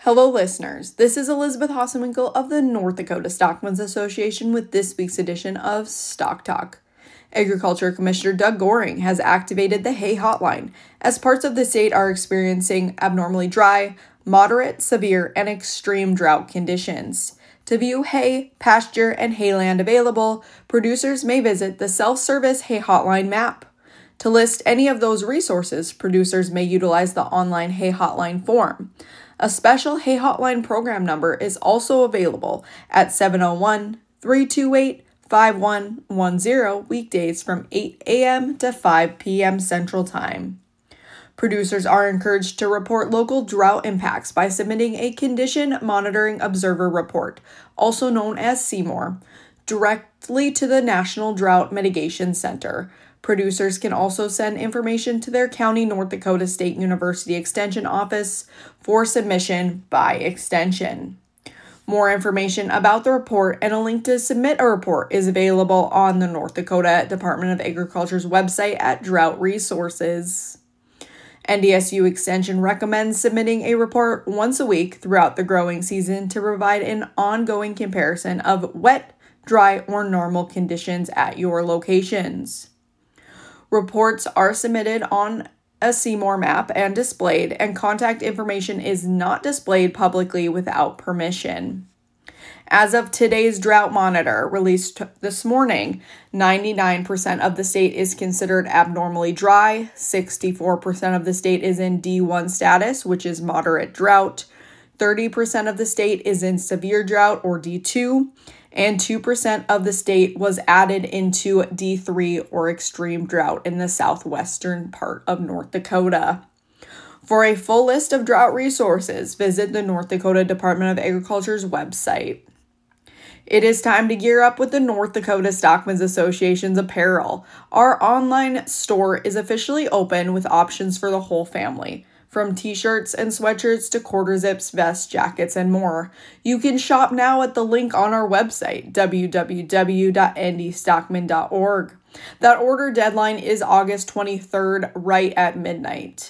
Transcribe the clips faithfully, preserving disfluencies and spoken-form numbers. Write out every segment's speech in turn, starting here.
Hello, listeners. This is Elizabeth Hasselwinkle of the North Dakota Stockmen's Association with this week's edition of Stock Talk. Agriculture Commissioner Doug Goring has activated the hay hotline as parts of the state are experiencing abnormally dry, moderate, severe, and extreme drought conditions. To view hay, pasture, and hayland available, producers may visit the self-service hay hotline map. To list any of those resources, producers may utilize the online hay hotline form. A special Hay Hotline program number is also available at seven oh one, three two eight, five one one zero weekdays from eight a.m. to five p.m. Central Time. Producers are encouraged to report local drought impacts by submitting a Condition Monitoring Observer Report, also known as C M O R, directly to the National Drought Mitigation Center. Producers can also send information to their county North Dakota State University Extension office for submission by extension. More information about the report and a link to submit a report is available on the North Dakota Department of Agriculture's website at Drought Resources. N D S U Extension recommends submitting a report once a week throughout the growing season to provide an ongoing comparison of wet, dry, or normal conditions at your locations. Reports are submitted on a C M O R map and displayed, and contact information is not displayed publicly without permission. As of today's drought monitor, released this morning, ninety-nine percent of the state is considered abnormally dry, sixty-four percent of the state is in D one status, which is moderate drought, thirty percent of the state is in severe drought, or D two, and two percent of the state was added into D three, or extreme drought, in the southwestern part of North Dakota. For a full list of drought resources, visit the North Dakota Department of Agriculture's website. It is time to gear up with the North Dakota Stockmen's Association's apparel. Our online store is officially open with options for the whole family. From t-shirts and sweatshirts to quarter zips, vests, jackets, and more. You can shop now at the link on our website, w w w dot andy stockman dot org. That order deadline is August twenty-third, right at midnight.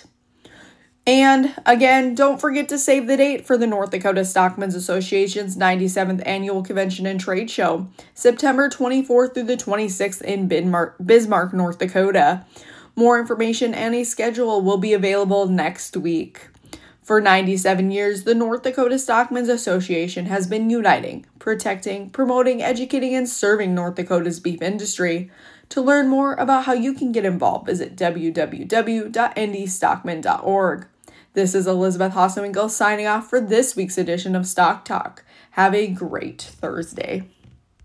And again, don't forget to save the date for the North Dakota Stockmen's Association's ninety-seventh Annual Convention and Trade Show, September twenty-fourth through the twenty-sixth in Bismarck, North Dakota. More information and a schedule will be available next week. For ninety-seven years, the North Dakota Stockmen's Association has been uniting, protecting, promoting, educating, and serving North Dakota's beef industry. To learn more about how you can get involved, visit w w w dot andy stockman dot org. This is Elizabeth Hasselwinkle signing off for this week's edition of Stock Talk. Have a great Thursday.